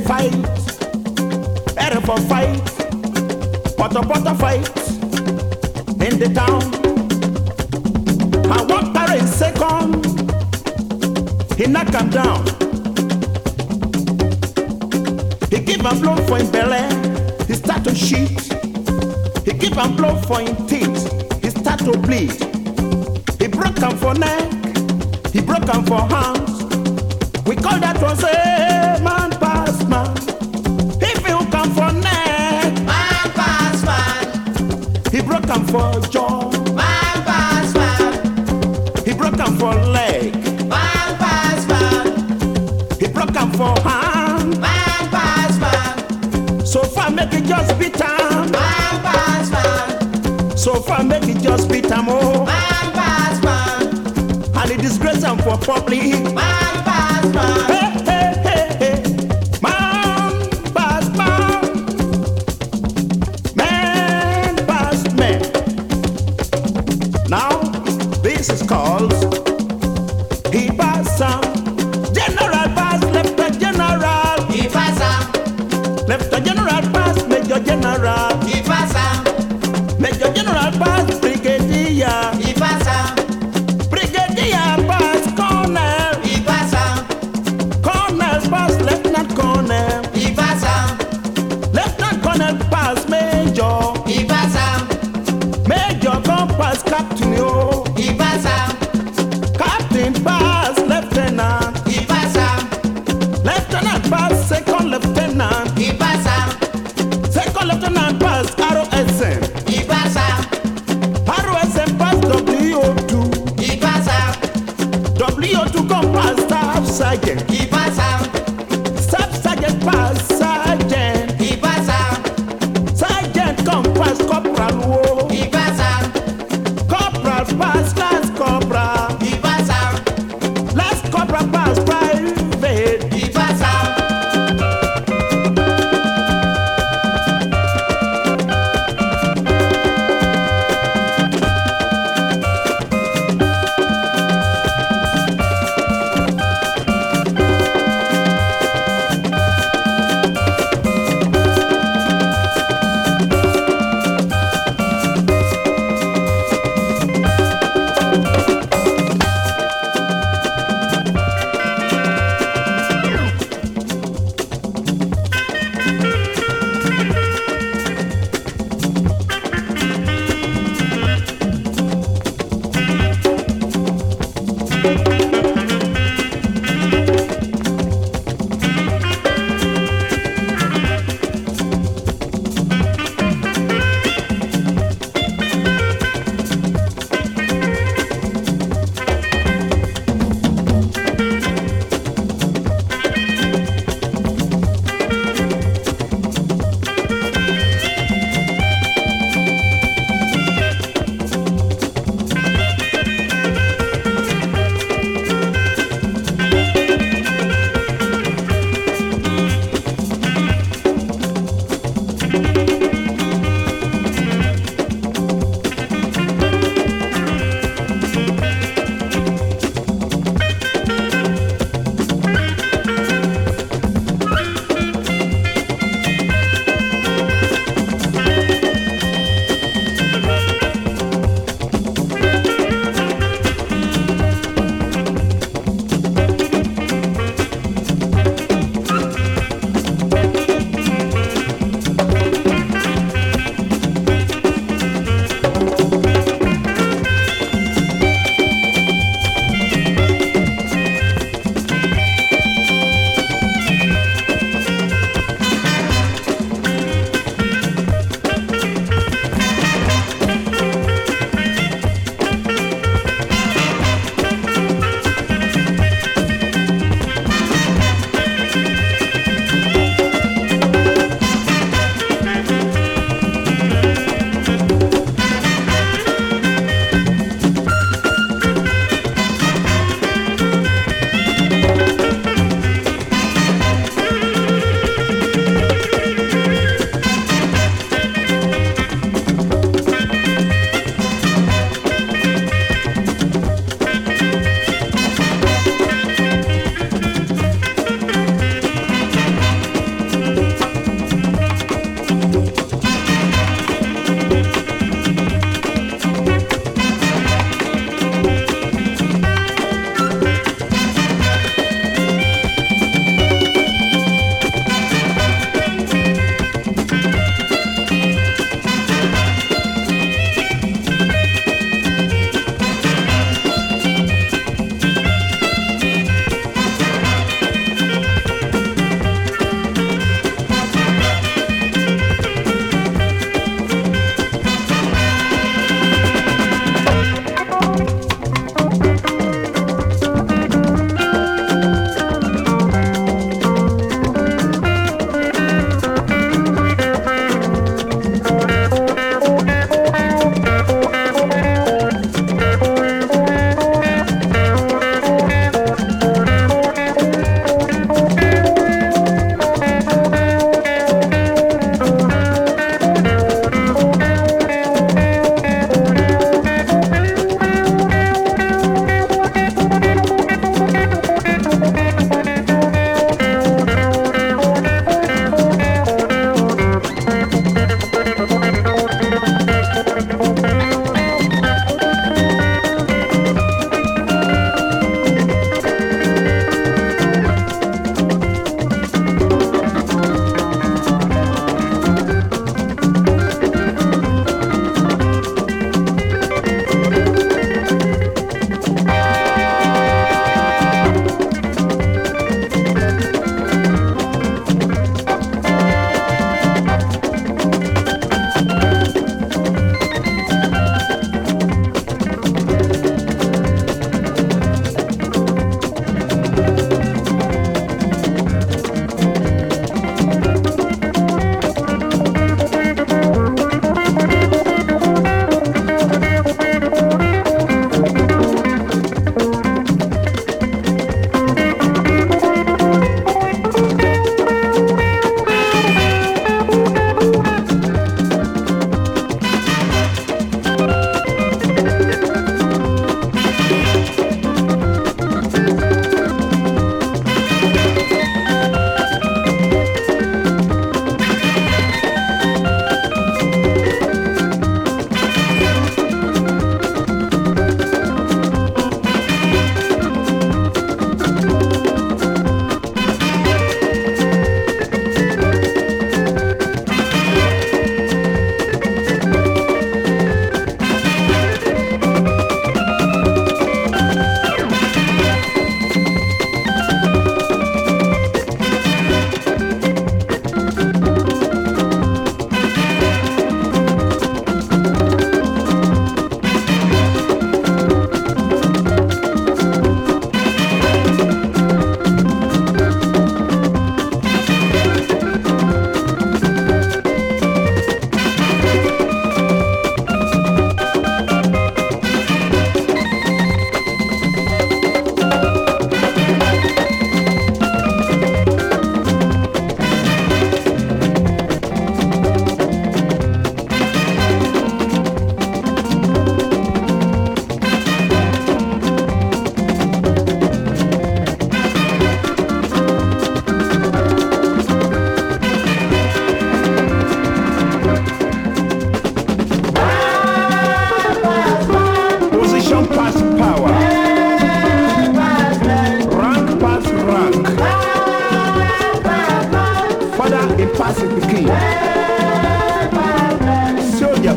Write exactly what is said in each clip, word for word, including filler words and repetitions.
fight, better for fight, butter butter fight in the town. And one carry second, he knock him down. He give him blow for him belly, he start to shit. He give him blow for him teeth, he start to bleed. He broke him for neck, he broke him for hands. We call that one say man pass man. If you come for neck, Man pass man, he broke him for jaw, man pass man, he broke him for leg, man pass man, he broke him for hand. man pass man, So far make it just beat him. man pass man, So far make it just beat him oh. man pass man, And he disgrace him for public. man pass man. Hey, hey, hey, hey. Man pass man. Man pass man. Now, this is called he pass him. General pass, Lieutenant General. He pass am, Lieutenant General pass, Major General. he pass am, Major General pass, Brigadier. he pass am, Brigadier pass, Colonel. he pass am, Colonel pass, Lieutenant Colonel. he pass am, Lieutenant Colonel pass, Major. he pass am, Major come pass, Captain yo. he pass am, Captain pass, Lieutenant. he pass am, Lieutenant pass, Second Lieutenant. he pass am, Second Lieutenant pass, R O S M. he pass am, R O S M pass, W O two. he pass am, W O two come pass, Staff Sergeant. he pass am, Staff Sergeant pass, Sergeant. he pass am, Sergeant come pass, Corporal wo. he pass am, Corporal pass, Last Corporal. he pass am, Last Corporal pass, Private. he pass am.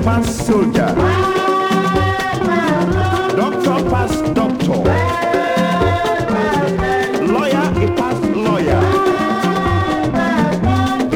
pass soldier. Doctor pass doctor. Lawyer he pass lawyer.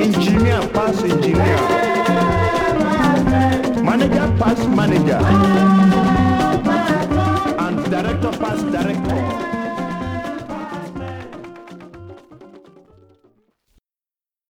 Engineer pass engineer. Manager pass manager.